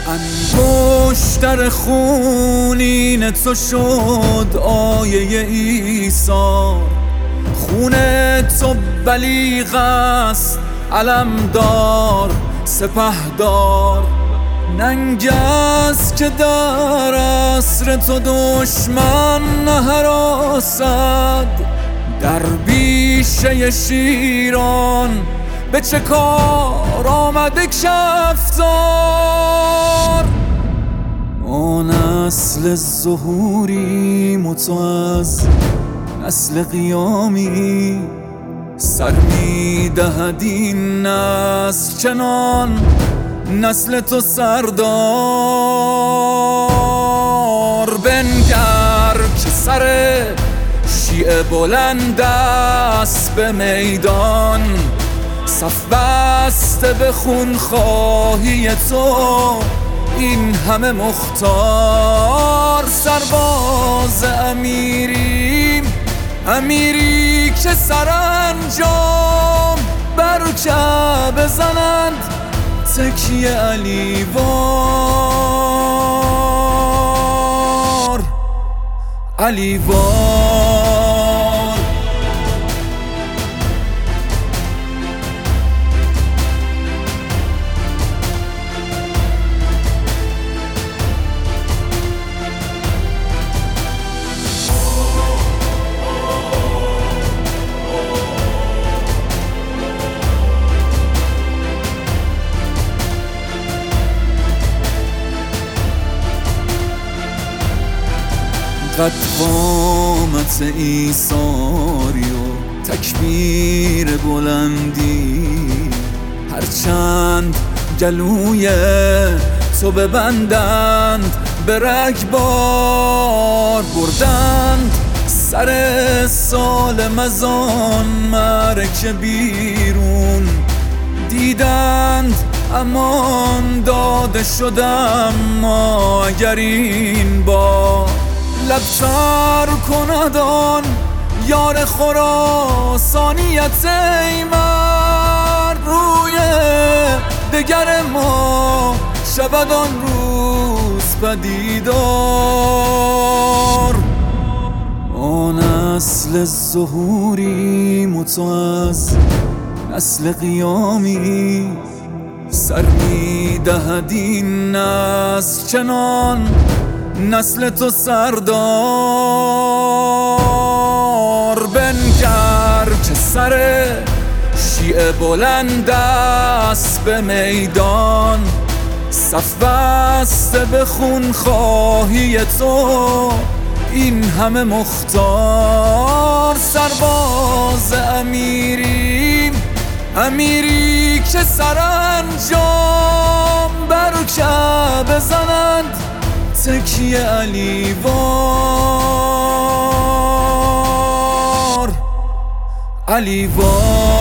انگشتر خونین تو شد آیه عیسی، خون تو بلیغ است علمدار سپهدار. ننگ است که در عصر تو دشمن نهراسد، در بیشه شیران به چه کار آمده کفتار. ما نسل ظهوریم و تو از نسل قیامی، سر میدهد این نسل چنان نسل تو سردار. بنگر که سر شیعه بلند است به میدان، صف بسته به خون خواهی تو این همه مختار. سرباز امیریم، امیری که سرانجام بر کعبه زنند تکیه علیوار علیوار. قد قامت ایثاری و تکبیر بلندی، هرچند گلوی تو ببندند به رگبار. بردند سر سالم از آن معرکه بیرون، دیدند امان داده شدم ما اگر این بار لبتر کند آن یار خراسانیت ایمن. روی دگر ما شود آن روز پدیدار. ما نسل ظهوریم و تو از نسل قیامی، سر میدهد این نسل چنان نسل تو سردار. بنگر که سر شیعه بلند است به میدان، صف بسته به خون خواهی تو این همه مختار. سرباز امیریم، امیری که سرانجام بر کعبه زنند تکیه علیوار علیوار.